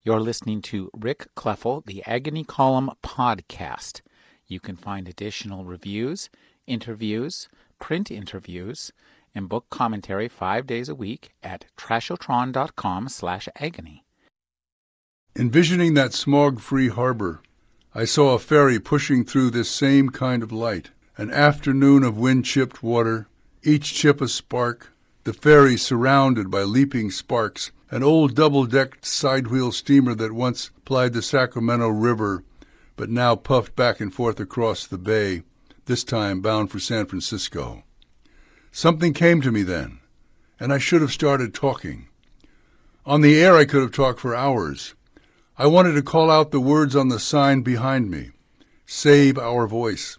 You're listening to Rick Kleffel, the Agony Column podcast. You can find additional reviews, interviews, print interviews, and book commentary 5 days a week at trashotron.com/agony. Envisioning that smog-free harbor, I saw a ferry pushing through this same kind of light. An afternoon of wind-chipped water, each chip a spark, the ferry surrounded by leaping sparks, an old double-decked side-wheel steamer that once plied the Sacramento River, but now puffed back and forth across the bay, this time bound for San Francisco. Something came to me then, and I should have started talking. On the air I could have talked for hours. I wanted to call out the words on the sign behind me. Save our voice.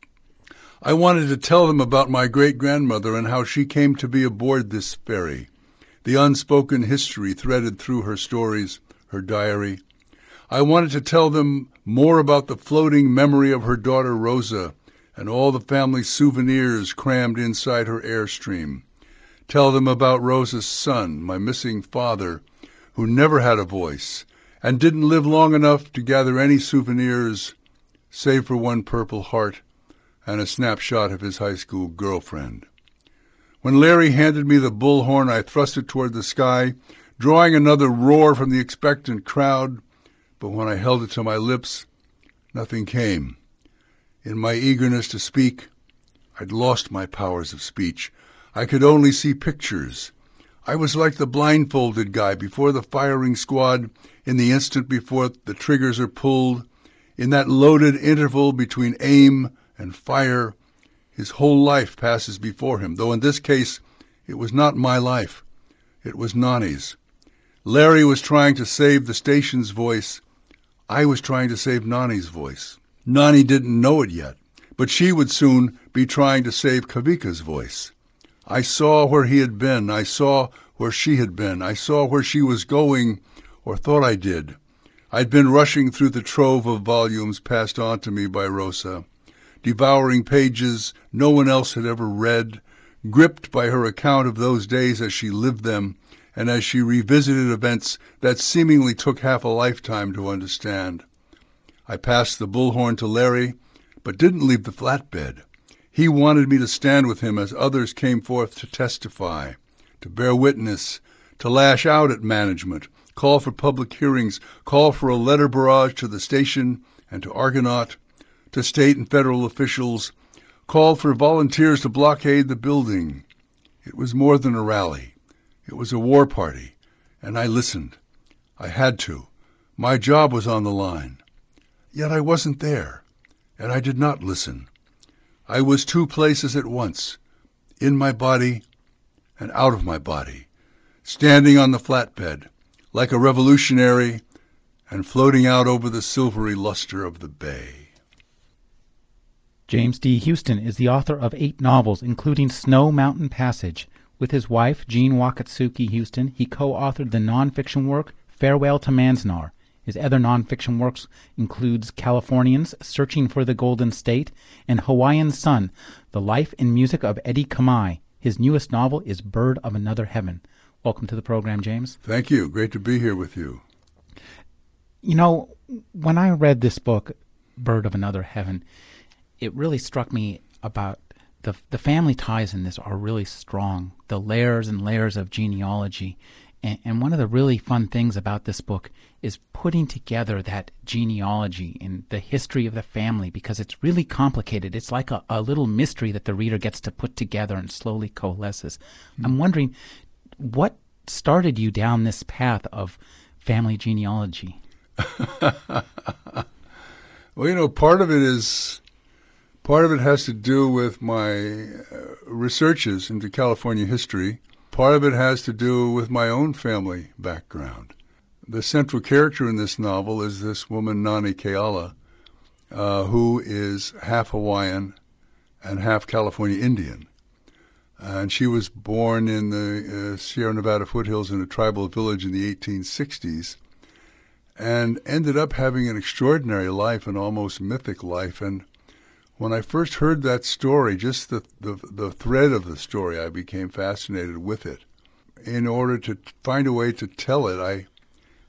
I wanted to tell them about my great-grandmother and how she came to be aboard this ferry, the unspoken history threaded through her stories, her diary. I wanted to tell them more about the floating memory of her daughter Rosa and all the family souvenirs crammed inside her airstream. Tell them about Rosa's son, my missing father, who never had a voice and didn't live long enough to gather any souvenirs, save for one Purple Heart and a snapshot of his high school girlfriend. When Larry handed me the bullhorn, I thrust it toward the sky, drawing another roar from the expectant crowd, but when I held it to my lips, nothing came. In my eagerness to speak, I'd lost my powers of speech. I could only see pictures. I was like the blindfolded guy before the firing squad in the instant before the triggers are pulled. In that loaded interval between aim and fire, his whole life passes before him, though in this case it was not my life. It was Nani's. Larry was trying to save the station's voice. I was trying to save Nani's voice. Nani didn't know it yet, but she would soon be trying to save Kavika's voice. I saw where he had been. I saw where she had been. I saw where she was going, or thought I did. I'd been rushing through the trove of volumes passed on to me by Rosa, devouring pages no one else had ever read, gripped by her account of those days as she lived them and as she revisited events that seemingly took half a lifetime to understand. I passed the bullhorn to Larry, but didn't leave the flatbed. He wanted me to stand with him as others came forth to testify, to bear witness, to lash out at management, call for public hearings, call for a letter barrage to the station and to Argonaut, to state and federal officials, call for volunteers to blockade the building. It was more than a rally. It was a war party, and I listened. I had to. My job was on the line. Yet I wasn't there, and I did not listen. I was two places at once, in my body and out of my body, standing on the flatbed, like a revolutionary, and floating out over the silvery luster of the bay. James D. Houston is the author of 8 novels, including Snow Mountain Passage. With his wife, Jean Wakatsuki Houston, he co-authored the nonfiction work Farewell to Manzanar. His other nonfiction works includes Californians, Searching for the Golden State, and Hawaiian Sun, The Life and Music of Eddie Kamai. His newest novel is Bird of Another Heaven. Welcome to the program, James. Thank you. Great to be here with you. You know, when I read this book, Bird of Another Heaven, it really struck me about the family ties in this are really strong, the layers and layers of genealogy. And one of the really fun things about this book is putting together that genealogy and the history of the family, because it's really complicated. It's like a little mystery that the reader gets to put together and slowly coalesces. I'm wondering, what started you down this path of family genealogy? Well, part of it has to do with my researches into California history. Part of it has to do with my own family background. The central character in this novel is this woman, Nani Keala, who is half Hawaiian and half California Indian. And she was born in the Sierra Nevada foothills in a tribal village in the 1860s and ended up having an extraordinary life, an almost mythic life. And when I first heard that story, just the thread of the story, I became fascinated with it. In order to find a way to tell it, I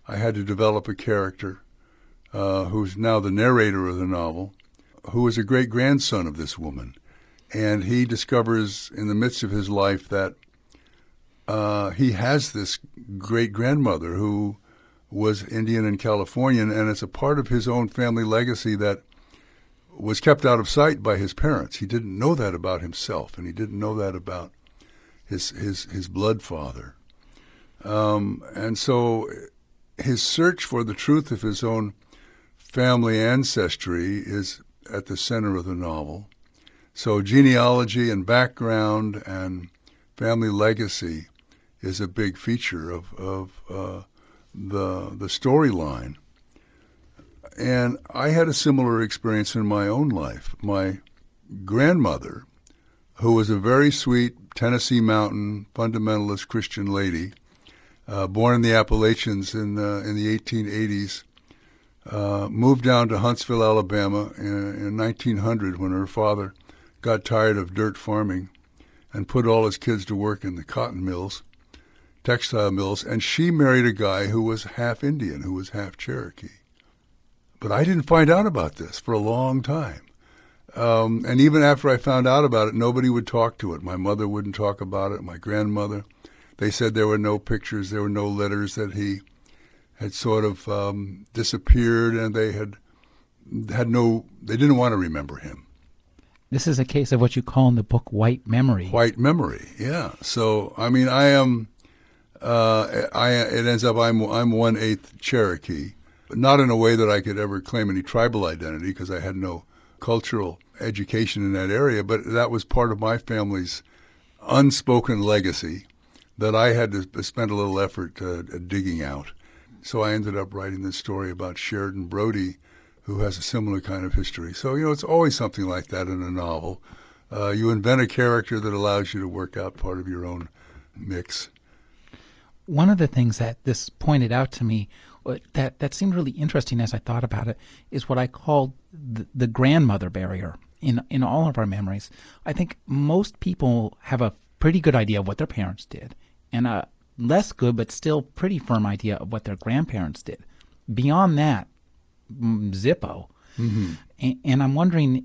I had to develop a character who's now the narrator of the novel, who is a great grandson of this woman. And he discovers in the midst of his life that he has this great grandmother who was Indian and Californian, and it's a part of his own family legacy that was kept out of sight by his parents. He didn't know that about himself, and he didn't know that about his blood father. And so his search for the truth of his own family ancestry is at the center of the novel. So genealogy and background and family legacy is a big feature of the storyline. And I had a similar experience in my own life. My grandmother, who was a very sweet Tennessee mountain fundamentalist Christian lady, born in the Appalachians in the 1880s, moved down to Huntsville, Alabama in 1900 when her father got tired of dirt farming and put all his kids to work in the cotton mills, textile mills, and she married a guy who was half Indian, who was half Cherokee. But I didn't find out about this for a long time. And even after I found out about it, nobody would talk to it. My mother wouldn't talk about it, my grandmother. They said there were no pictures, there were no letters, that he had sort of disappeared, and they didn't want to remember him. This is a case of what you call in the book white memory. White memory, yeah. So I mean, I am. It ends up I'm 1/8 Cherokee, but not in a way that I could ever claim any tribal identity because I had no cultural education in that area. But that was part of my family's unspoken legacy that I had to spend a little effort digging out. So I ended up writing this story about Sheridan Brody, who has a similar kind of history. So, it's always something like that in a novel. You invent a character that allows you to work out part of your own mix. One of the things that this pointed out to me that seemed really interesting as I thought about it is what I called the grandmother barrier in all of our memories. I think most people have a pretty good idea of what their parents did and a less good but still pretty firm idea of what their grandparents did. Beyond that, Zippo. Mm-hmm. And I'm wondering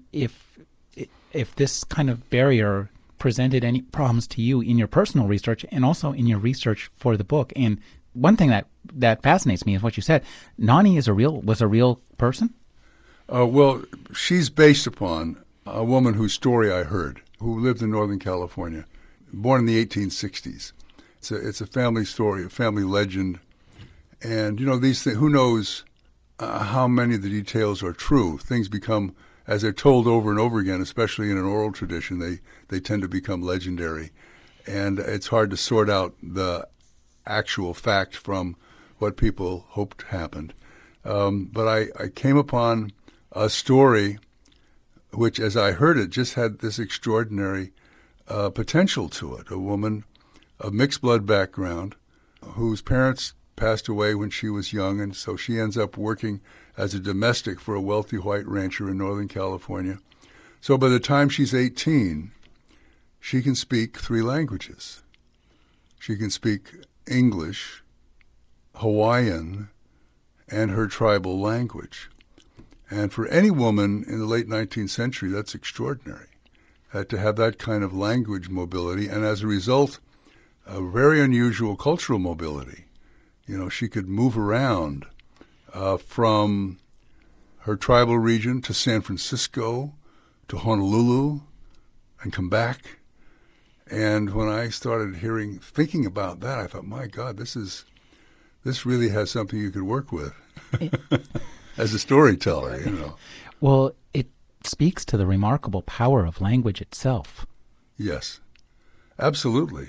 if this kind of barrier presented any problems to you in your personal research and also in your research for the book. And one thing that fascinates me is what you said. Nani was a real person? Well, she's based upon a woman whose story I heard, who lived in Northern California, born in the 1860s. It's a family story, a family legend. And, these things, who knows how many of the details are true. Things become, as they're told over and over again, especially in an oral tradition, they tend to become legendary. And it's hard to sort out the actual fact from what people hoped happened. But I came upon a story which, as I heard it, just had this extraordinary potential to it. A woman of mixed blood background whose parents passed away when she was young, and so she ends up working as a domestic for a wealthy white rancher in Northern California. So by the time she's 18, she can speak 3 languages. She can speak English, Hawaiian, and her tribal language. And for any woman in the late 19th century, that's extraordinary, to have that kind of language mobility, and as a result, a very unusual cultural mobility. She could move around from her tribal region to San Francisco, to Honolulu, and come back. And when I started thinking about that, I thought, my God, this really has something you could work with as a storyteller. Well, it speaks to the remarkable power of language itself. Yes, absolutely.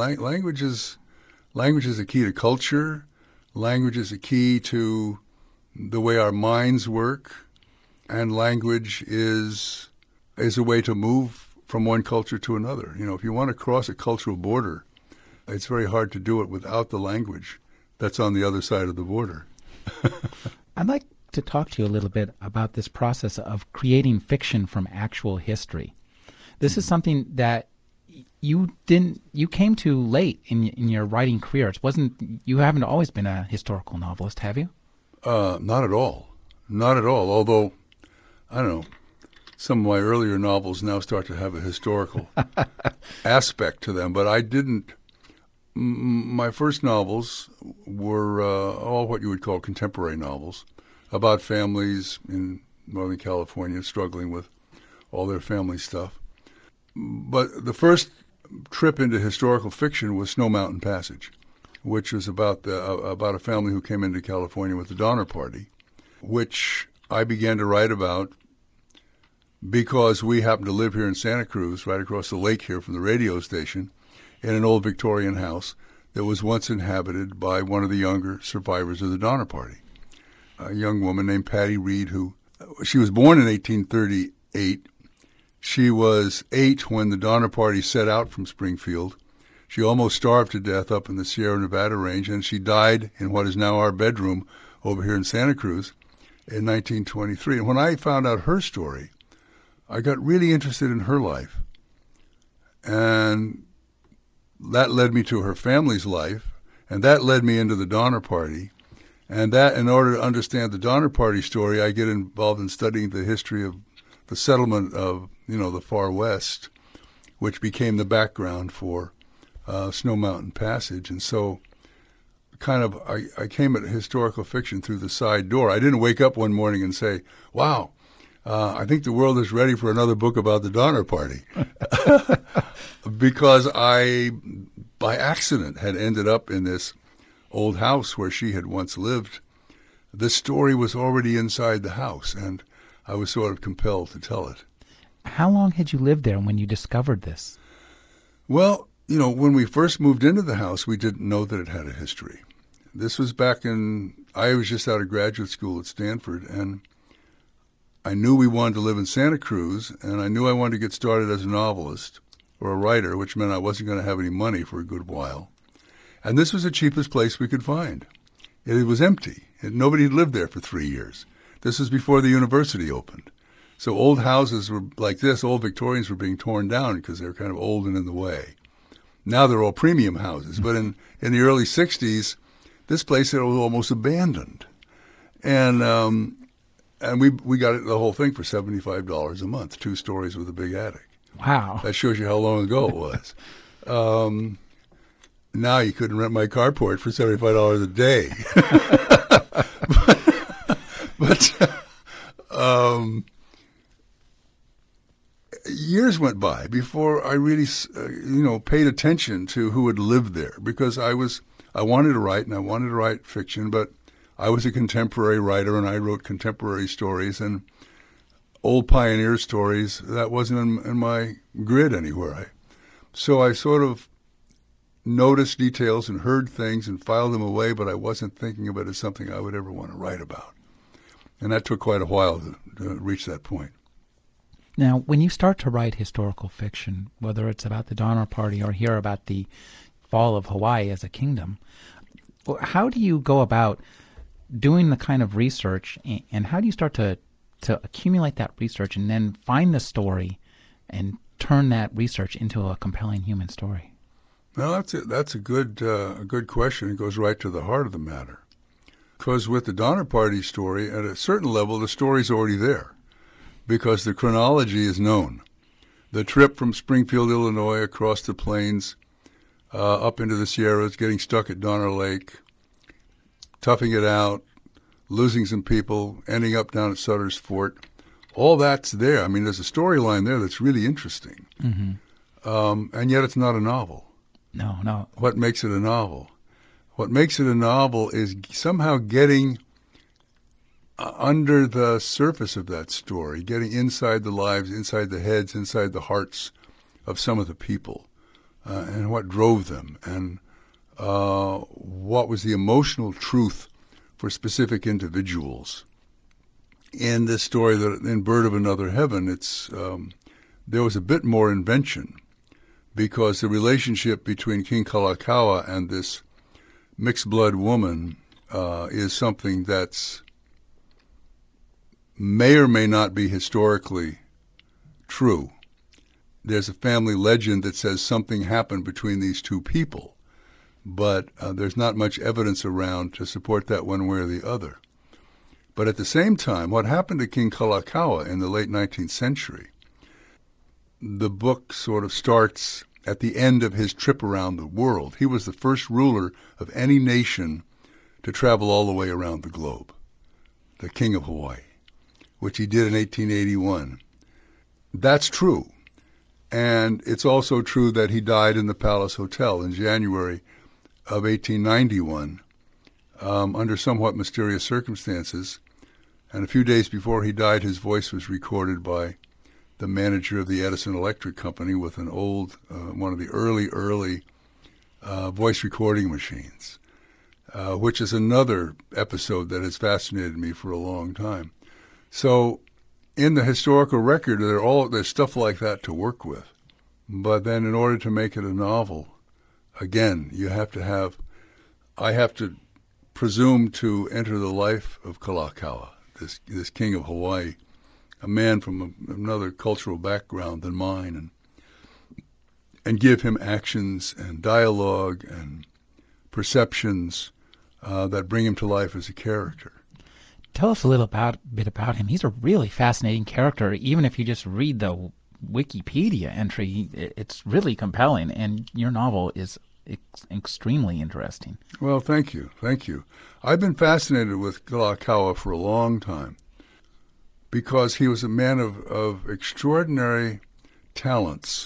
Language is a key to culture. Language is a key to the way our minds work, and language is a way to move from one culture to another. If you want to cross a cultural border, it's very hard to do it without the language that's on the other side of the border. I'd like to talk to you a little bit about this process of creating fiction from actual history. This is something that you came too late in your writing career. It wasn't you haven't always been a historical novelist, have you? Not at all. Not at all. Although, I don't know, some of my earlier novels now start to have a historical aspect to them, but I didn't. My first novels were all what you would call contemporary novels about families in Northern California struggling with all their family stuff. But the first trip into historical fiction was Snow Mountain Passage, which was about a family who came into California with the Donner Party, which I began to write about because we happened to live here in Santa Cruz, right across the lake here from the radio station, in an old Victorian house that was once inhabited by one of the younger survivors of the Donner Party, a young woman named Patty Reed, who she was born in 1838. She was 8 when the Donner Party set out from Springfield. She almost starved to death up in the Sierra Nevada range, and she died in what is now our bedroom over here in Santa Cruz in 1923. And when I found out her story, I got really interested in her life. And that led me to her family's life, and that led me into the Donner Party. And that, in order to understand the Donner Party story, I get involved in studying the history of the settlement of, the far west, which became the background for Snow Mountain Passage. And so I came at historical fiction through the side door. I didn't wake up one morning and say, wow, I think the world is ready for another book about the Donner Party. Because I, by accident, had ended up in this old house where she had once lived. This story was already inside the house, and I was sort of compelled to tell it. How long had you lived there when you discovered this? Well, when we first moved into the house, we didn't know that it had a history. This was I was just out of graduate school at Stanford, and I knew we wanted to live in Santa Cruz, and I knew I wanted to get started as a novelist or a writer, which meant I wasn't going to have any money for a good while. And this was the cheapest place we could find. It was empty. Nobody had lived there for 3 years. This was before the university opened. So old houses were like this, old Victorians were being torn down because they were kind of old and in the way. Now they're all premium houses. But in the early 60s, this place was almost abandoned. And we got the whole thing for $75 a month, 2 stories with a big attic. Wow. That shows you how long ago it was. Now you couldn't rent my carport for $75 a day. but years went by before I really, paid attention to who had lived there, because I wanted to write, and I wanted to write fiction, but I was a contemporary writer, and I wrote contemporary stories, and old pioneer stories, that wasn't in my grid anywhere. So I sort of noticed details and heard things and filed them away, but I wasn't thinking of it as something I would ever want to write about. And that took quite a while to reach that point. Now, when you start to write historical fiction, whether it's about the Donner Party or here about the fall of Hawaii as a kingdom, how do you go about doing the kind of research, and how do you start to accumulate that research and then find the story and turn that research into a compelling human story? Well, that's a good question. It goes right to the heart of the matter. Because with the Donner Party story, at a certain level, the story's already there, because the chronology is known. The trip from Springfield, Illinois, across the plains, up into the Sierras, getting stuck at Donner Lake, toughing it out, losing some people, ending up down at Sutter's Fort. All that's there. I mean, there's a storyline there that's really interesting. Mm-hmm. And yet it's not a novel. No. What makes it a novel? What makes it a novel is somehow getting under the surface of that story, getting inside the lives, inside the heads, inside the hearts of some of the people, and what drove them, and what was the emotional truth for specific individuals. In this story, in Bird of Another Heaven, there was a bit more invention, because the relationship between King Kalakaua and this mixed blood woman is something that's may or may not be historically true. there's a family legend that says something happened between these two people, but there's not much evidence around to support that one way or the other. But at the same time, what happened to King Kalakaua in the late 19th century, the book sort of starts at the end of his trip around the world. He was the first ruler of any nation to travel all the way around the globe, the King of Hawaii, which he did in 1881. That's true. And it's also true that he died in the Palace Hotel in January of 1891 under somewhat mysterious circumstances. And a few days before he died, his voice was recorded by the manager of the Edison Electric Company with an old, one of the early voice recording machines, which is another episode that has fascinated me for a long time. So in the historical record, there's stuff like that to work with. But then in order to make it a novel, again, I have to presume to enter the life of Kalakaua, this king of Hawaii, a man from another cultural background than mine, and give him actions and dialogue and perceptions that bring him to life as a character. Tell us a bit about him. He's a really fascinating character. Even if you just read the Wikipedia entry, it's really compelling, and your novel is extremely interesting. Well, thank you. I've been fascinated with Kalakaua for a long time because he was a man of extraordinary talents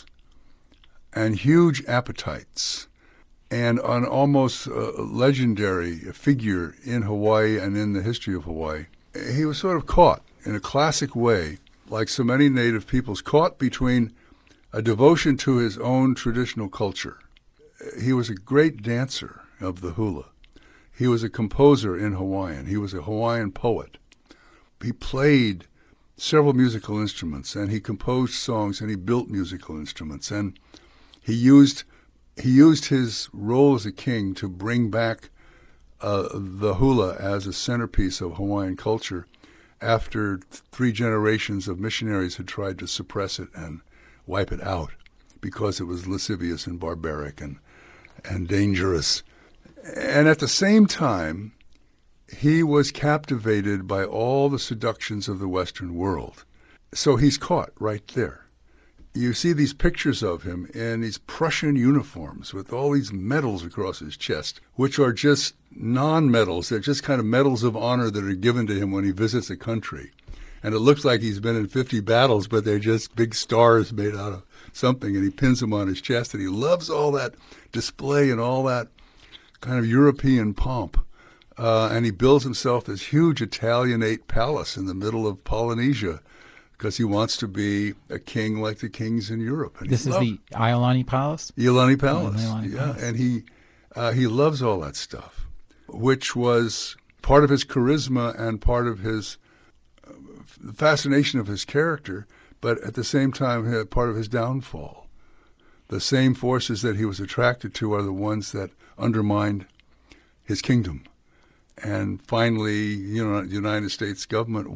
and huge appetites and an almost legendary figure in Hawaii and in the history of Hawaii. He was sort of caught in a classic way, like so many native peoples, caught between a devotion to his own traditional culture. He was a great dancer of the hula. He was a composer in Hawaiian. He was a Hawaiian poet. He played several musical instruments, and he composed songs, and he built musical instruments, and he used his role as a king to bring back the hula as a centerpiece of Hawaiian culture after 3 generations of missionaries had tried to suppress it and wipe it out because it was lascivious and barbaric and dangerous. And at the same time, he was captivated by all the seductions of the Western world. So he's caught right there. You see these pictures of him in these Prussian uniforms with all these medals across his chest, which are just non-medals. They're just kind of medals of honor that are given to him when he visits a country. And it looks like he's been in 50 battles, but they're just big stars made out of something, and he pins them on his chest, and he loves all that display and all that kind of European pomp. And he builds himself this huge Italianate palace in the middle of Polynesia because he wants to be a king like the kings in Europe. And This is the Iolani Palace? Iolani Palace. Iolani Yeah, Palace. and he loves all that stuff, which was part of his charisma and part of his the fascination of his character, but at the same time part of his downfall. The same forces that he was attracted to are the ones that undermined his kingdom. And finally, the United States government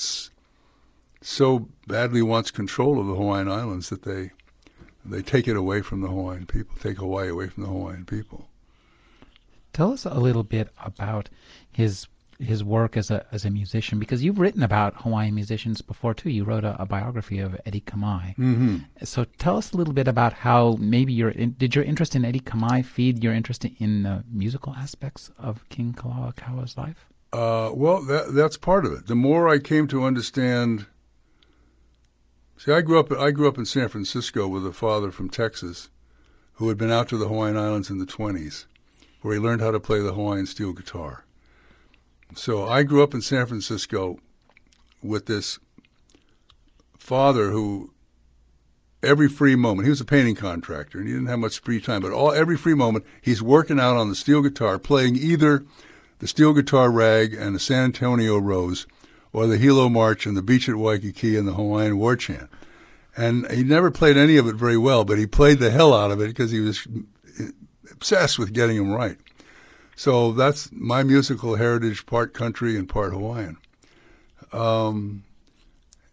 so badly wants control of the Hawaiian Islands that they take it away from the Hawaiian people, take Hawaii away from the Hawaiian people. Tell us a little bit about his work as a musician, because you've written about Hawaiian musicians before too. You wrote a biography of Eddie Kamai. Mm-hmm. So tell us a little bit about how maybe did your interest in Eddie Kamai feed your interest in the musical aspects of King Kalakaua's life? Well, that's part of it. The more I came to understand. See, I grew up in San Francisco with a father from Texas who had been out to the Hawaiian Islands in the 1920s, where he learned how to play the Hawaiian steel guitar. So I grew up in San Francisco with this father who every free moment, he was a painting contractor and he didn't have much free time, but every free moment he's working out on the steel guitar, playing either the steel guitar rag and the San Antonio Rose or the Hilo March and the Beach at Waikiki and the Hawaiian War Chant. And he never played any of it very well, but he played the hell out of it because he was obsessed with getting them right. So that's my musical heritage, part country and part Hawaiian.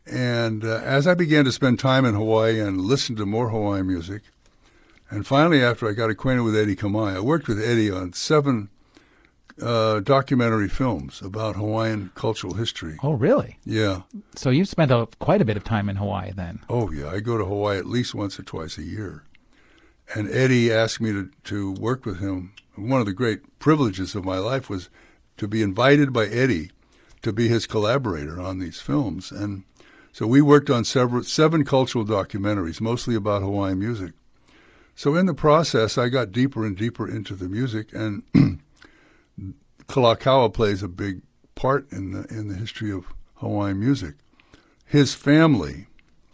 And as I began to spend time in Hawaii and listen to more Hawaiian music, and finally after I got acquainted with Eddie Kamai, I worked with Eddie on 7 documentary films about Hawaiian cultural history. Oh, really? Yeah. So you've spent quite a bit of time in Hawaii then. Oh, yeah. I go to Hawaii at least once or twice a year. And Eddie asked me to work with him. One of the great privileges of my life was to be invited by Eddie to be his collaborator on these films. And so we worked on 7 cultural documentaries, mostly about Hawaiian music. So in the process, I got deeper and deeper into the music, and Kalakaua plays a big part in the history of Hawaiian music. His family,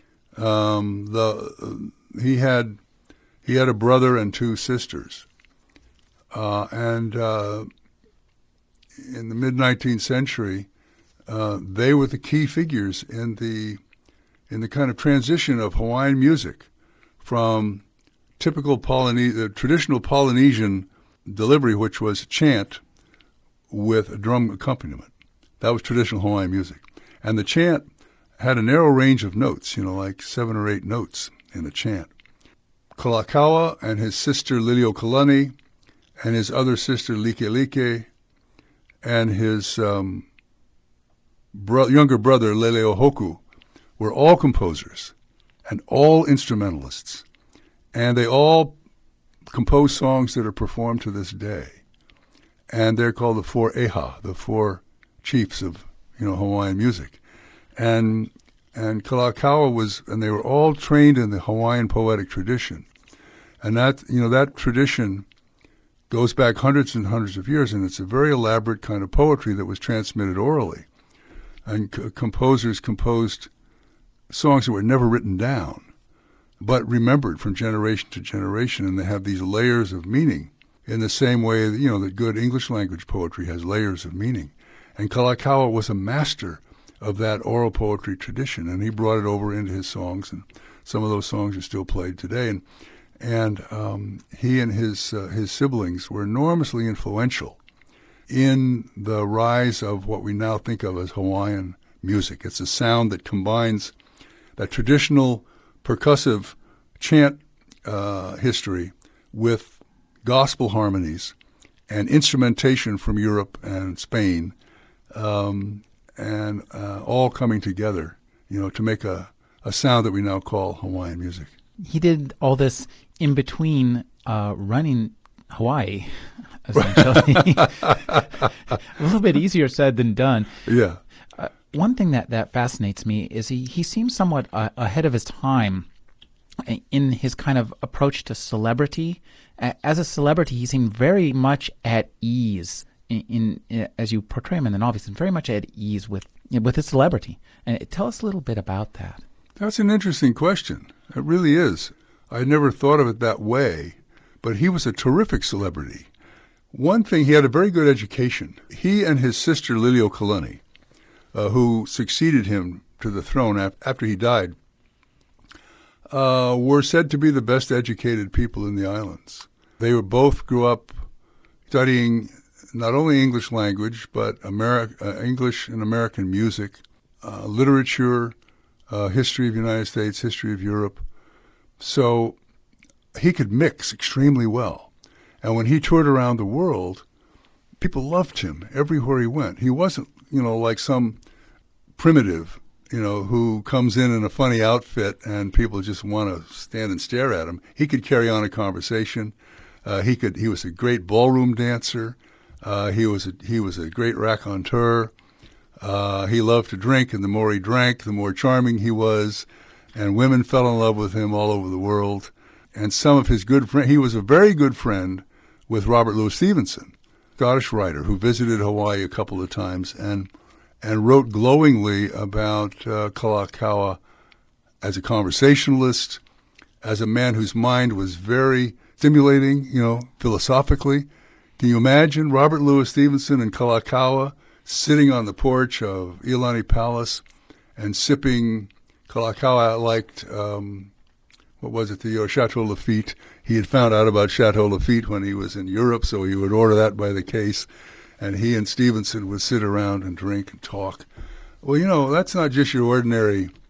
he had a brother and 2 sisters, and in the mid 19th century, they were the key figures in the kind of transition of Hawaiian music from traditional Polynesian delivery, which was chant with a drum accompaniment. That was traditional Hawaiian music. And the chant had a narrow range of notes, like 7 or 8 notes in a chant. Kalakaua and his sister Liliuokalani and his other sister Likelike and his younger brother Leleohoku were all composers and all instrumentalists. And they all compose songs that are performed to this day. And they're called the 4 Eha, the 4 chiefs of Hawaiian music. And Kalakaua and they were all trained in the Hawaiian poetic tradition. And that tradition goes back hundreds and hundreds of years, and it's a very elaborate kind of poetry that was transmitted orally. And composers composed songs that were never written down, but remembered from generation to generation, and they have these layers of meaning in the same way that good English language poetry has layers of meaning. And Kalakaua was a master of that oral poetry tradition, and he brought it over into his songs, and some of those songs are still played today. And he and his siblings were enormously influential in the rise of what we now think of as Hawaiian music. It's a sound that combines that traditional percussive chant history with gospel harmonies and instrumentation from Europe and Spain, and all coming together, to make a sound that we now call Hawaiian music. He did all this in between running Hawaii, essentially. A little bit easier said than done. Yeah. One thing that fascinates me is he seems somewhat ahead of his time in his kind of approach to celebrity. As a celebrity, he seemed very much at ease in as you portray him in the novels, and very much at ease with his celebrity. And tell us a little bit about that. That's an interesting question. It really is. I never thought of it that way, but he was a terrific celebrity. One thing, he had a very good education. He and his sister Liliuokalani, who succeeded him to the throne after he died, were said to be the best educated people in the islands. They both grew up studying not only English language, but English and American music, literature, history of the United States, history of Europe. So he could mix extremely well. And when he toured around the world, people loved him everywhere he went. He wasn't, like some primitive, who comes in a funny outfit and people just want to stand and stare at him. He could carry on a conversation. He was a great ballroom dancer. He was a great raconteur. He loved to drink, and the more he drank, the more charming he was. And women fell in love with him all over the world. And some of his good friends, he was a very good friend with Robert Louis Stevenson, Scottish writer who visited Hawaii a couple of times and wrote glowingly about Kalakaua as a conversationalist, as a man whose mind was very stimulating, philosophically. Can you imagine Robert Louis Stevenson and Kalakaua sitting on the porch of Iolani Palace and sipping? Kalakaua liked, the Chateau Lafite. He had found out about Chateau Lafite when he was in Europe, so he would order that by the case. And he and Stevenson would sit around and drink and talk. Well, that's not just your ordinary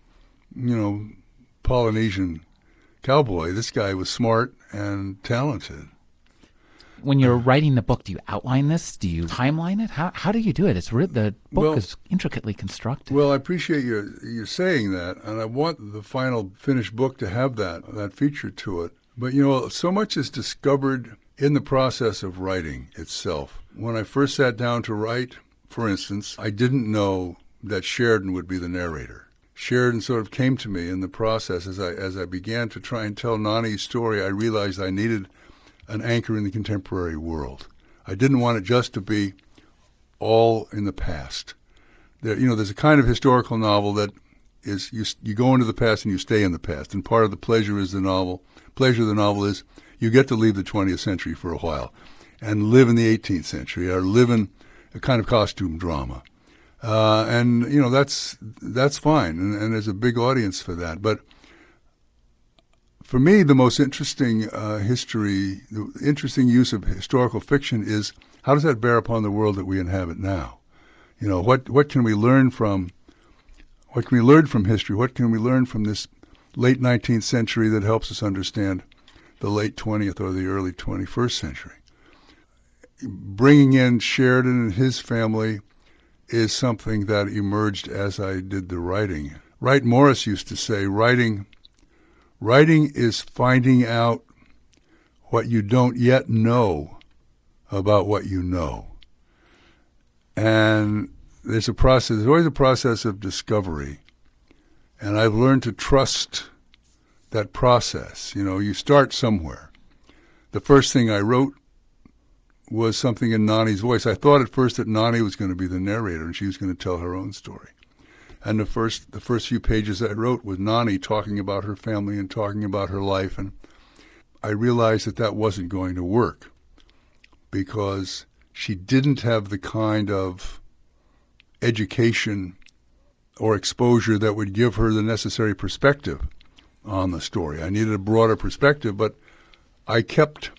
Polynesian cowboy. This guy was smart and talented. When you're writing the book, do you outline this? Do you timeline it? How do you do it? The book Well, is intricately constructed. well, I appreciate you saying that, and I want the final finished book to have that feature to it. But so much is discovered in the process of writing itself. When I first sat down to write, for instance, I didn't know that Sheridan would be the narrator. Sheridan sort of came to me in the process as I began to try and tell Nani's story. I realized I needed an anchor in the contemporary world. I didn't want it just to be all in the past. There's a kind of historical novel that is you go into the past and you stay in the past, and part of the pleasure of the novel is you get to leave the 20th century for a while and live in the 18th century or live in a kind of costume drama. And that's fine, and there's a big audience for that. But for me, the most interesting the interesting use of historical fiction is how does that bear upon the world that we inhabit now? What can we learn from history? What can we learn from this late 19th century that helps us understand the late 20th or the early 21st century? Bringing in Sheridan and his family is something that emerged as I did the writing. Wright Morris used to say, writing is finding out what you don't yet know about what you know. And there's always a process of discovery. And I've learned to trust that process. You start somewhere. The first thing I wrote was something in Nani's voice. I thought at first that Nani was going to be the narrator and she was going to tell her own story. And the first few pages I wrote was Nani talking about her family and talking about her life. And I realized that wasn't going to work because she didn't have the kind of education or exposure that would give her the necessary perspective on the story. I needed a broader perspective, but I kept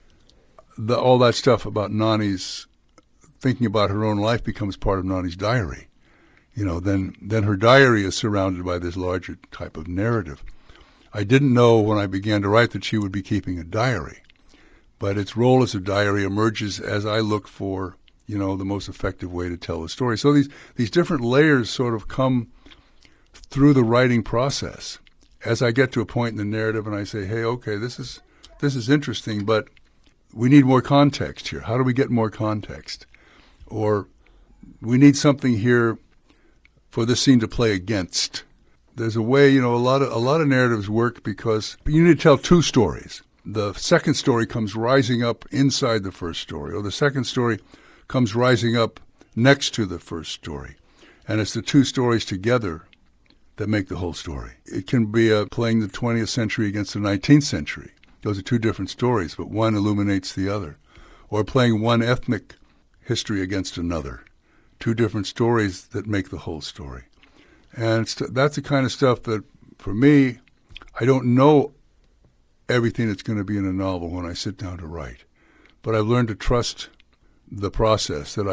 all that stuff about Nani's thinking about her own life becomes part of Nani's diary. Then her diary is surrounded by this larger type of narrative. I didn't know when I began to write that she would be keeping a diary, but its role as a diary emerges as I look for, the most effective way to tell a story. So these different layers sort of come through the writing process. As I get to a point in the narrative and I say, hey, okay, this is interesting, but we need more context here. How do we get more context? Or we need something here for this scene to play against. There's a way, a lot of narratives work because you need to tell two stories. The second story comes rising up inside the first story, or the second story comes rising up next to the first story. And it's the two stories together that make the whole story. It can be playing the 20th century against the 19th century. Those are two different stories, but one illuminates the other. Or playing one ethnic history against another. Two different stories that make the whole story. And that's the kind of stuff that, for me, I don't know everything that's going to be in a novel when I sit down to write. But I've learned to trust the process, that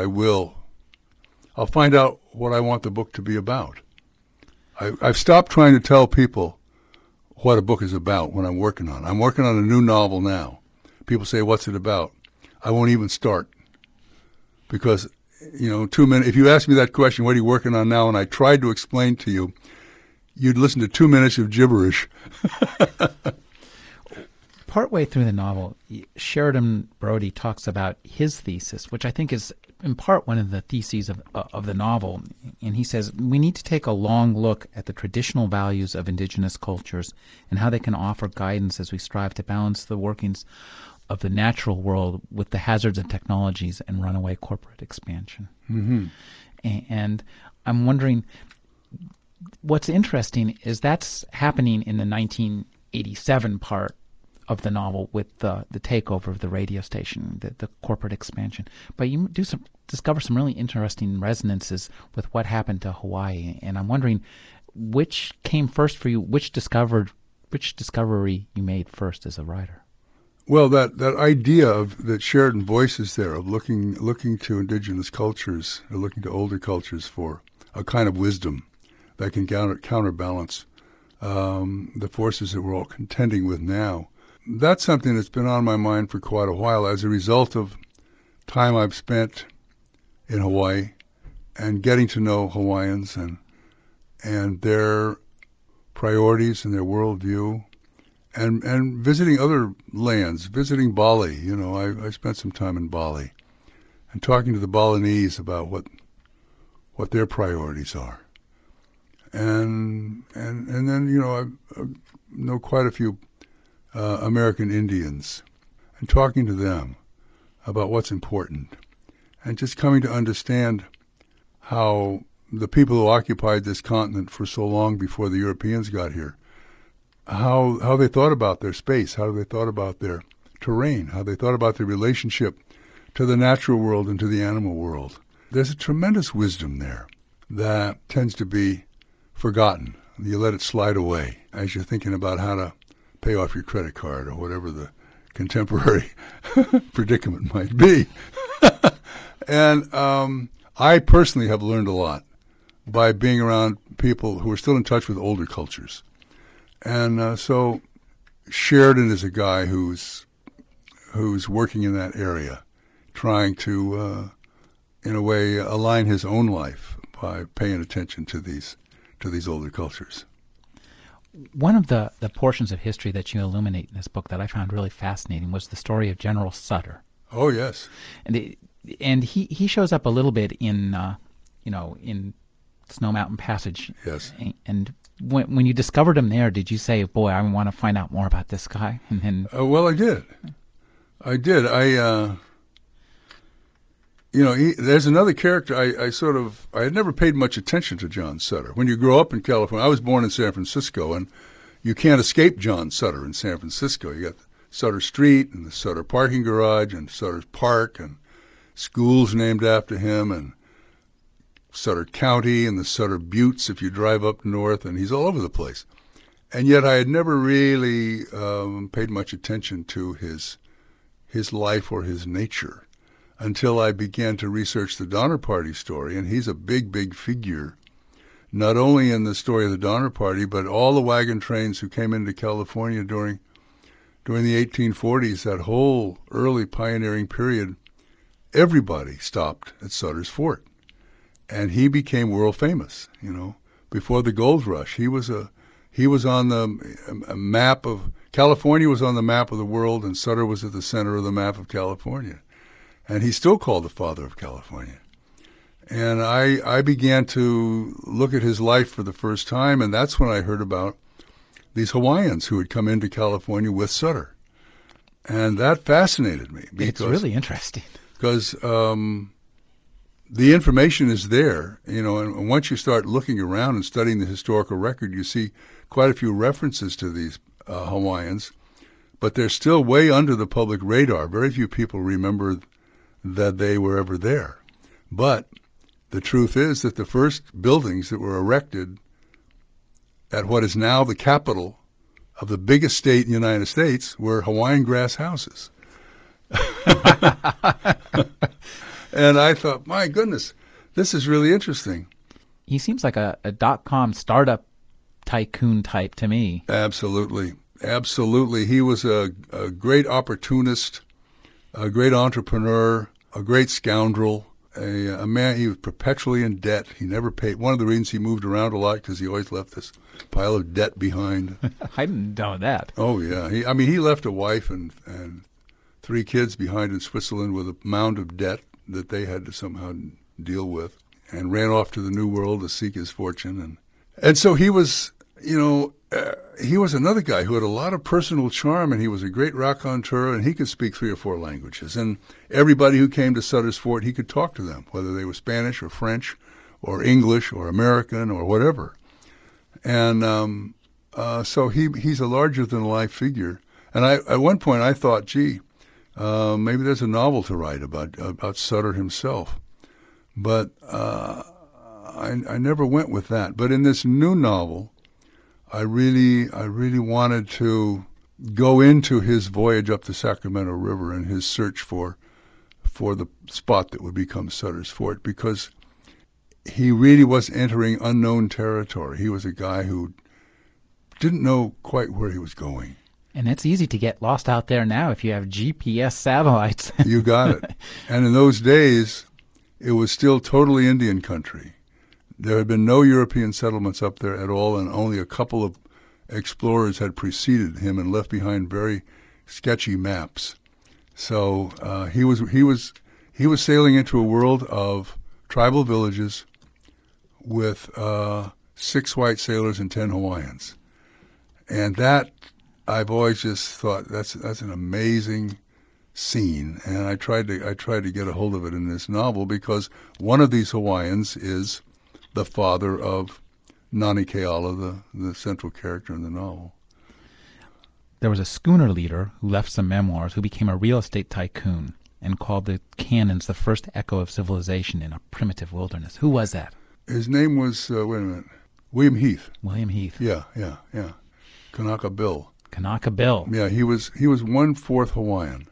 I'll find out what I want the book to be about. I've stopped trying to tell people what a book is about when I'm working on it. I'm working on a new novel now. People say, what's it about? I won't even start because 2 minutes. If you ask me that question, what are you working on now? And I tried to explain to you, you'd listen to 2 minutes of gibberish. Partway through the novel, Sheridan Brody talks about his thesis, which I think is in part one of the theses of the novel. And he says, we need to take a long look at the traditional values of indigenous cultures and how they can offer guidance as we strive to balance the workings of the natural world with the hazards of technologies and runaway corporate expansion. Mm-hmm. And I'm wondering, what's interesting is that's happening in the 1987 part of the novel with the takeover of the radio station, the corporate expansion. But you discover some really interesting resonances with what happened to Hawaii. And I'm wondering, which came first for you? Which discovery you made first as a writer? Well, that idea that Sheridan voices there of looking to indigenous cultures, or looking to older cultures for a kind of wisdom that can counterbalance the forces that we're all contending with now. That's something that's been on my mind for quite a while as a result of time I've spent in Hawaii and getting to know Hawaiians and their priorities and their worldview, and visiting other lands, visiting Bali. You know, I spent some time in Bali and talking to the Balinese about what their priorities are. And then, you know, I know quite a few American Indians and talking to them about what's important and just coming to understand how the people who occupied this continent for so long before the Europeans got here, how they thought about their space, how they thought about their terrain, how they thought about their relationship to the natural world and to the animal world. There's a tremendous wisdom there that tends to be forgotten. You let it slide away as you're thinking about how to pay off your credit card or whatever the contemporary predicament might be. And I personally have learned a lot by being around people who are still in touch with older cultures. And so Sheridan is a guy who's working in that area, trying to, in a way, align his own life by paying attention to these older cultures. One of the portions of history that you illuminate in this book that I found really fascinating was the story of General Sutter. Oh, yes. And he shows up a little bit in in Snow Mountain Passage. Yes. And when you discovered him there, did you say, "Boy, I want to find out more about this guy"? And then, Well, I did. There's another character. I had never paid much attention to John Sutter. When you grow up in California, I was born in San Francisco, and you can't escape John Sutter in San Francisco. You got Sutter Street and the Sutter parking garage and Sutter's Park and schools named after him and Sutter County and the Sutter Buttes if you drive up north, and he's all over the place. And yet I had never really paid much attention to his life or his nature until I began to research the Donner Party story, and he's a big, big figure, not only in the story of the Donner Party, but all the wagon trains who came into California during the 1840s, that whole early pioneering period. Everybody stopped at Sutter's Fort, and he became world famous. Before the gold rush, he was on the map of California, was on the map of the world, and Sutter was at the center of the map of California. And he's still called the father of California. And I began to look at his life for the first time, and that's when I heard about these Hawaiians who had come into California with Sutter. And that fascinated me. It's really interesting. Because the information is there, and once you start looking around and studying the historical record, you see quite a few references to these Hawaiians, but they're still way under the public radar. Very few people remember that they were ever there. But the truth is that the first buildings that were erected at what is now the capital of the biggest state in the United States were Hawaiian grass houses. And I thought, my goodness, this is really interesting. He seems like a dot-com startup tycoon type to me. Absolutely. Absolutely. He was a great opportunist, a great entrepreneur, a great scoundrel, a man. He was perpetually in debt. He never paid. One of the reasons he moved around a lot because he always left this pile of debt behind. I didn't know that. Oh yeah. He left a wife and 3 kids behind in Switzerland with a mound of debt that they had to somehow deal with, and ran off to the New World to seek his fortune. And so he was, he was another guy who had a lot of personal charm, and he was a great raconteur, and he could speak 3 or 4 languages. And everybody who came to Sutter's Fort, he could talk to them, whether they were Spanish or French or English or American or whatever. And so he's a larger-than-life figure. And at one point I thought, gee, maybe there's a novel to write about Sutter himself. But I never went with that. But in this new novel, I really wanted to go into his voyage up the Sacramento River and his search for the spot that would become Sutter's Fort, because he really was entering unknown territory. He was a guy who didn't know quite where he was going. And it's easy to get lost out there now if you have GPS satellites. You got it. And in those days, it was still totally Indian country. There had been no European settlements up there at all, and only a couple of explorers had preceded him and left behind very sketchy maps. So he was sailing into a world of tribal villages with 6 white sailors and 10 Hawaiians, and that I've always just thought that's an amazing scene, and I tried to get a hold of it in this novel because one of these Hawaiians is the father of Nani Keala, the central character in the novel. There was a schooner leader who left some memoirs who became a real estate tycoon and called the canyons the first echo of civilization in a primitive wilderness. Who was that? His name was wait a minute, William Heath. William Heath. Yeah, yeah, yeah. Kanaka Bill. Kanaka Bill. Yeah, he was 1/4 Hawaiian,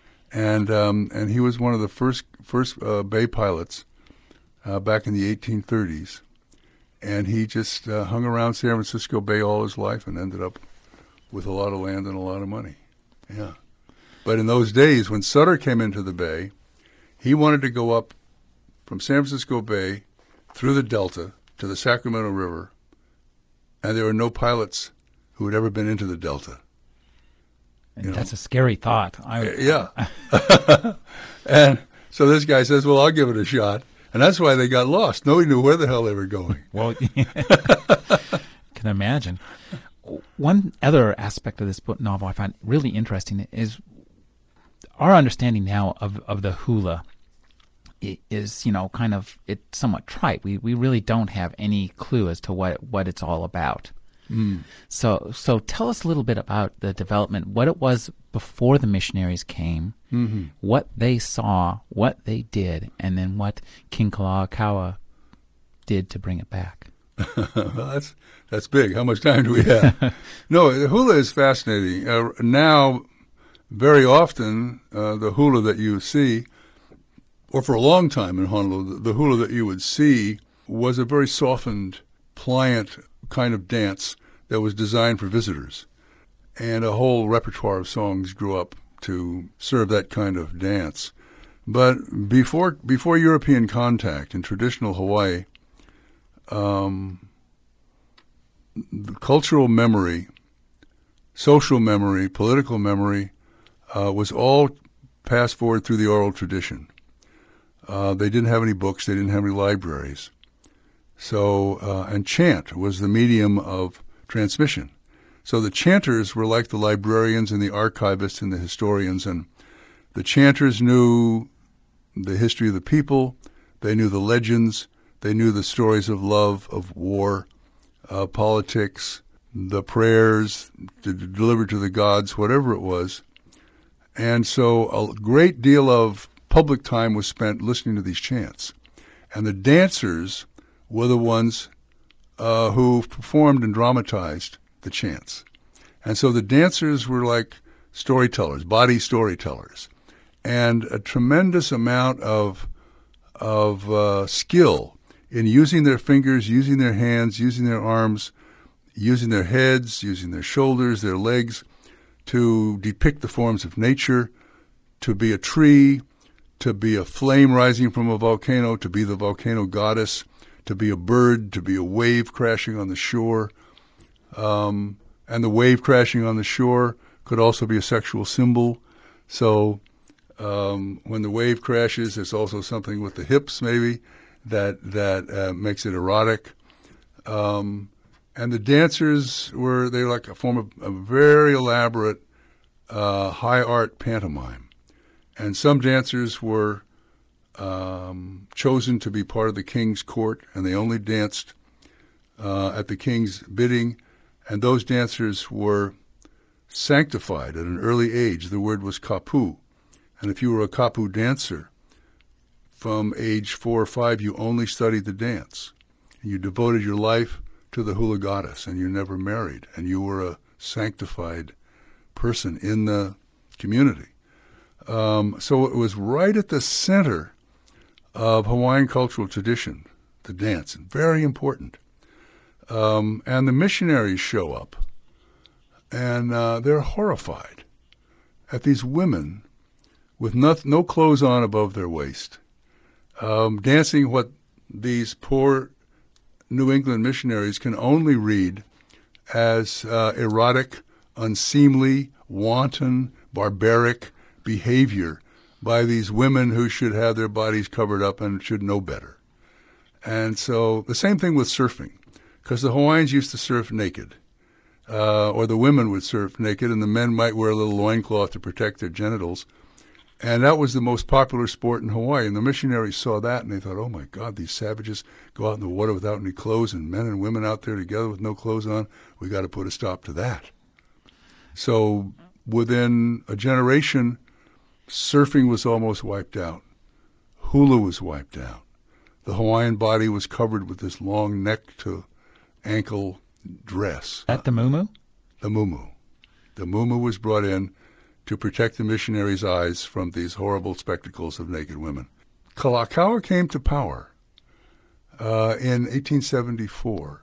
and he was one of the first bay pilots back in the 1830s, and he just hung around San Francisco Bay all his life and ended up with a lot of land and a lot of money. Yeah. But in those days, when Sutter came into the bay, he wanted to go up from San Francisco Bay through the Delta to the Sacramento River, and there were no pilots who had ever been into the Delta. And that's a scary thought. Yeah. And so this guy says, well, I'll give it a shot. And that's why they got lost. Nobody knew where the hell they were going. Well, can imagine. One other aspect of this book novel I find really interesting is our understanding now of the hula is, kind of, it's somewhat trite. We really don't have any clue as to what it's all about. Mm. So tell us a little bit about the development, what it was before the missionaries came, Mm-hmm. what they saw, what they did, and then what King Kalakaua did to bring it back. Well, that's big. How much time do we have? No, the hula is fascinating. Now, very often, the hula that you see, or for a long time in Honolulu, the hula that you would see was a very softened, pliant kind of dance that was designed for visitors. And a whole repertoire of songs grew up to serve that kind of dance. But before European contact in traditional Hawaii, the cultural memory, social memory, political memory was all passed forward through the oral tradition. They didn't have any books. They didn't have any libraries. So, and chant was the medium of transmission. So the chanters were like the librarians and the archivists and the historians, and the chanters knew the history of the people, they knew the legends, they knew the stories of love, of war, politics, the prayers delivered to the gods, whatever it was. And so a great deal of public time was spent listening to these chants. And the dancers were the ones who performed and dramatized the chants. And so the dancers were like storytellers, body storytellers, and a tremendous amount of skill in using their fingers, using their hands, using their arms, using their heads, using their shoulders, their legs, to depict the forms of nature, to be a tree, to be a flame rising from a volcano, to be the volcano goddess, to be a bird, to be a wave crashing on the shore. And the wave crashing on the shore could also be a sexual symbol. So when the wave crashes, there's also something with the hips maybe that makes it erotic. And the dancers they were like a form of a very elaborate high art pantomime. And some dancers were chosen to be part of the king's court, and they only danced at the king's bidding. And those dancers were sanctified at an early age. The word was kapu. And if you were a kapu dancer, from age 4 or 5, you only studied the dance. You devoted your life to the hula goddess, and you never married. And you were a sanctified person in the community. So it was right at the center of Hawaiian cultural tradition, the dance, very important. And the missionaries show up. and they're horrified at these women with no clothes on above their waist, dancing what these poor New England missionaries can only read as erotic, unseemly, wanton, barbaric behavior by these women who should have their bodies covered up and should know better. And so the same thing with surfing, because the Hawaiians used to surf naked, or the women would surf naked, and the men might wear a little loincloth to protect their genitals. And that was the most popular sport in Hawaii. And the missionaries saw that, and they thought, oh, my God, these savages go out in the water without any clothes, and men and women out there together with no clothes on. We got to put a stop to that. So within a generation, surfing was almost wiped out. Hula was wiped out. The Hawaiian body was covered with this long neck to ankle dress. At the muumuu? The muumuu. The muumuu was brought in to protect the missionaries' eyes from these horrible spectacles of naked women. Kalakaua came to power in 1874.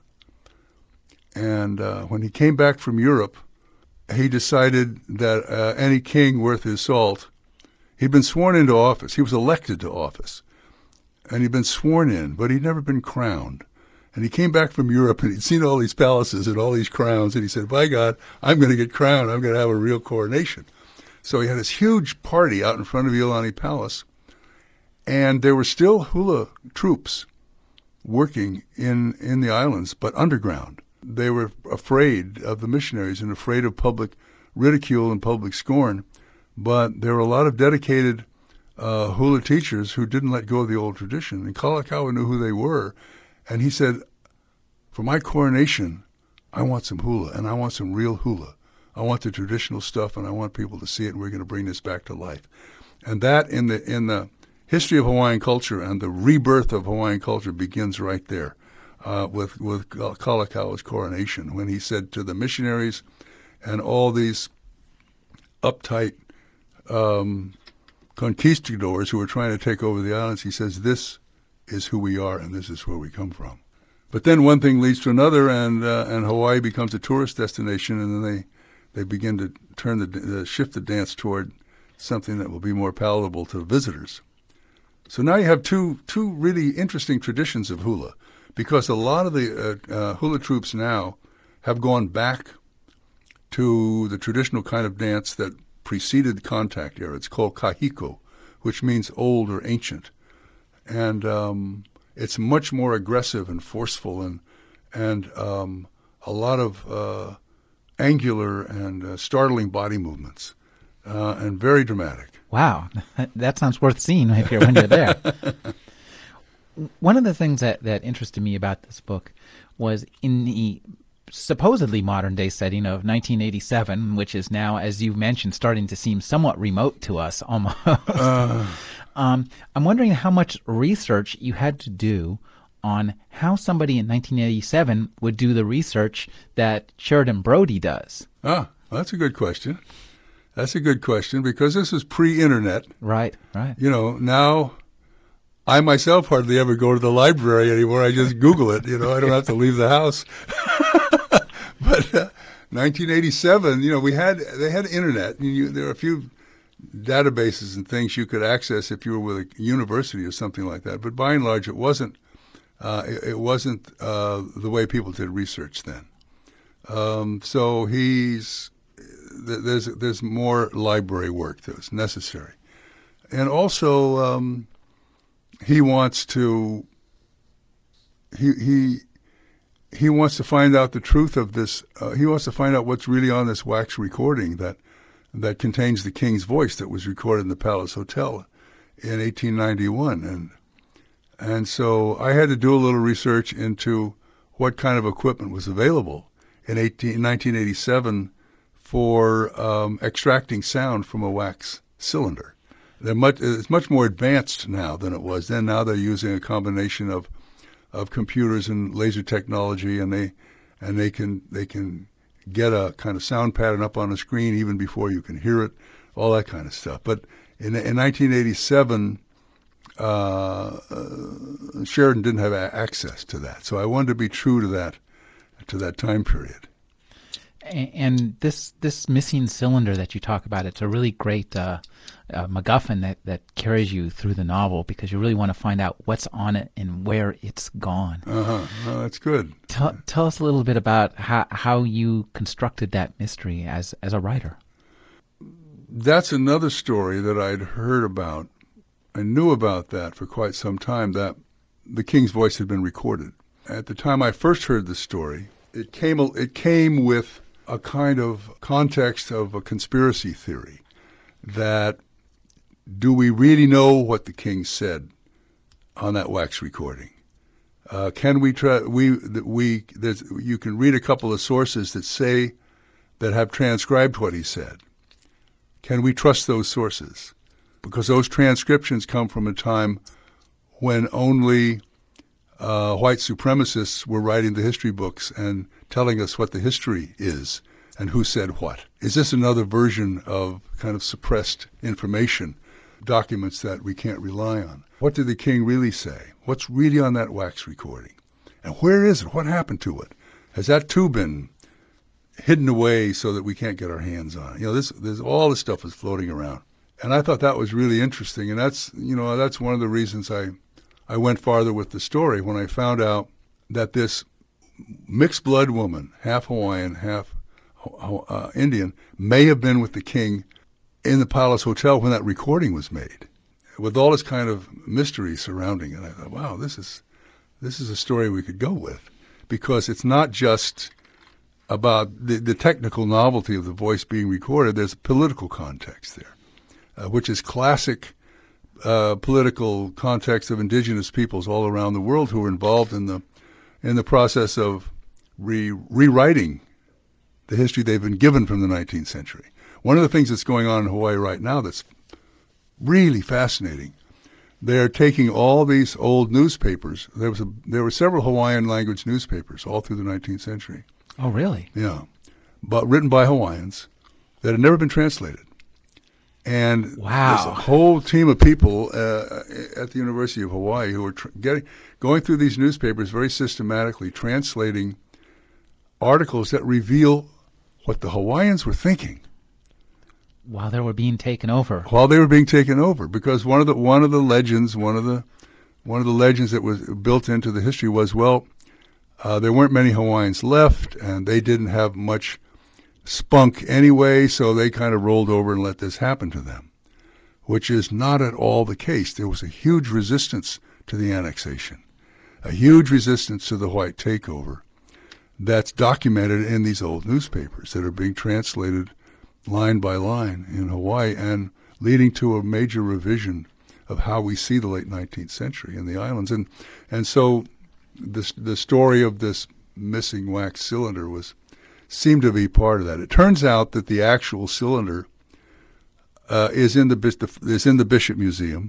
And when he came back from Europe, he decided that any king worth his salt, he'd been sworn into office. He was elected to office. And he'd been sworn in, but he'd never been crowned. And he came back from Europe, and he'd seen all these palaces and all these crowns, and he said, by God, I'm going to get crowned. I'm going to have a real coronation. So he had this huge party out in front of Iolani Palace, and there were still hula troops working in the islands, but underground. They were afraid of the missionaries and afraid of public ridicule and public scorn, but there were a lot of dedicated hula teachers who didn't let go of the old tradition. And Kalakaua knew who they were, and he said, for my coronation, I want some hula, and I want some real hula. I want the traditional stuff, and I want people to see it, and we're going to bring this back to life. And that, in the history of Hawaiian culture and the rebirth of Hawaiian culture, begins right there with Kalakaua's coronation, when he said to the missionaries and all these uptight conquistadors who were trying to take over the islands, he says, this is who we are, and this is where we come from. But then one thing leads to another, and Hawaii becomes a tourist destination, and then they begin to shift the dance toward something that will be more palatable to visitors. So now you have two really interesting traditions of hula, because a lot of the hula troops now have gone back to the traditional kind of dance that preceded the contact era. It's called kahiko, which means old or ancient. And it's much more aggressive and forceful, and a lot of angular and startling body movements, and very dramatic. Wow, that sounds worth seeing when you're there. One of the things that interested me about this book was in the supposedly modern day setting of 1987, which is now, as you mentioned, starting to seem somewhat remote to us almost. I'm wondering how much research you had to do on how somebody in 1987 would do the research that Sheridan Brody does. That's a good question. That's a good question, because this is pre-internet. Right. You know, now I myself hardly ever go to the library anymore. I just Google it. You know, I don't have to leave the house. But 1987, you know, they had internet. There were a few databases and things you could access if you were with a university or something like that. But by and large, it wasn't. It wasn't the way people did research then. So there's more library work that's necessary, and also he wants to he wants to find out the truth of this. He wants to find out what's really on this wax recording that contains the king's voice that was recorded in the Palace Hotel in 1891, and so I had to do a little research into what kind of equipment was available in 1987 for extracting sound from a wax cylinder. It's much more advanced now than it was then. Now they're using a combination of computers and laser technology, and they can get a kind of sound pattern up on a screen even before you can hear it, all that kind of stuff. But in 1987, Sheridan didn't have access to that, so I wanted to be true to that time period. And this missing cylinder that you talk about, it's a really great MacGuffin that carries you through the novel because you really want to find out what's on it and where it's gone. Uh-huh. Oh, that's good. Tell us a little bit about how you constructed that mystery as a writer. That's another story that I'd heard about. I knew about that for quite some time, that the king's voice had been recorded. At the time I first heard the story, it came with a kind of context of a conspiracy theory that, do we really know what the king said on that wax recording? Can we try? You can read a couple of sources that have transcribed what he said. Can we trust those sources? Because those transcriptions come from a time when only white supremacists were writing the history books and telling us what the history is and who said what. Is this another version of kind of suppressed information, documents that we can't rely on? What did the king really say? What's really on that wax recording? And where is it? What happened to it? Has that too been hidden away so that we can't get our hands on it? There's all this stuff is floating around. And I thought that was really interesting. And that's one of the reasons I went farther with the story when I found out that this mixed blood woman, half Hawaiian, half Indian, may have been with the king in the Palace Hotel when that recording was made, with all this kind of mystery surrounding it. I thought, wow, this is a story we could go with, because it's not just about the technical novelty of the voice being recorded. There's a political context there, which is classic political context of indigenous peoples all around the world who were involved in the process of rewriting the history they've been given from the 19th century. One of the things that's going on in Hawaii right now that's really fascinating, they're taking all these old newspapers. There were several Hawaiian language newspapers all through the 19th century. Oh, really? Yeah, but written by Hawaiians that had never been translated. And there's a Wow. whole team of people at the University of Hawaii who are going through these newspapers very systematically, translating articles that reveal what the Hawaiians were thinking While they were being taken over. while they were being taken over. Because one of the legends, one of the legends that was built into the history was, well, there weren't many Hawaiians left, and they didn't have much spunk anyway, so they kind of rolled over and let this happen to them, which is not at all the case. There was a huge resistance to the annexation, a huge resistance to the white takeover that's documented in these old newspapers that are being translated line by line in Hawaii and leading to a major revision of how we see the late 19th century in the islands. And so the story of this missing wax cylinder seemed to be part of that. It turns out that the actual cylinder is in the Bishop Museum,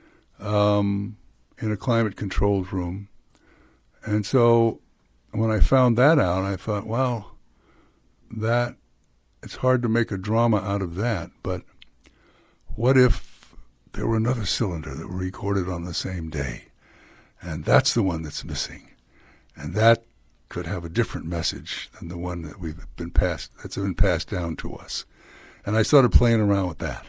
in a climate-controlled room. And so when I found that out, I thought, wow, that it's hard to make a drama out of that. But what if there were another cylinder that were recorded on the same day, and that's the one that's missing, and that could have a different message than the one that that's been passed down to us. And I started playing around with that.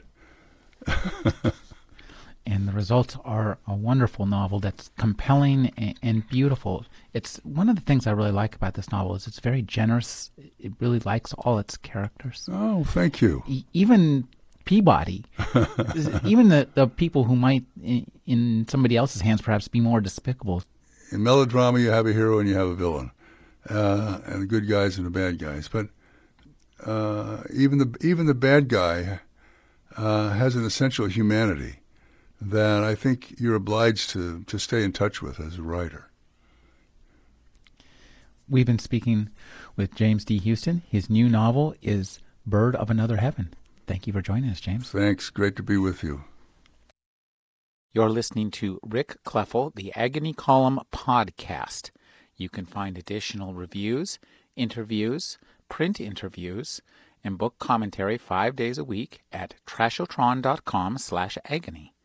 And the results are a wonderful novel that's compelling and beautiful. It's one of the things I really like about this novel is it's very generous. It really likes all its characters. Oh, thank you. Even Peabody, even the people who might, in somebody else's hands, perhaps be more despicable. In melodrama, you have a hero and you have a villain, and the good guys and the bad guys. But even the bad guy has an essential humanity that I think you're obliged to stay in touch with as a writer. We've been speaking with James D. Houston. His new novel is Bird of Another Heaven. Thank you for joining us, James. Thanks. Great to be with you. You're listening to Rick Kleffel, the Agony Column podcast. You can find additional reviews, interviews, print interviews, and book commentary 5 days a week at trashotron.com/agony.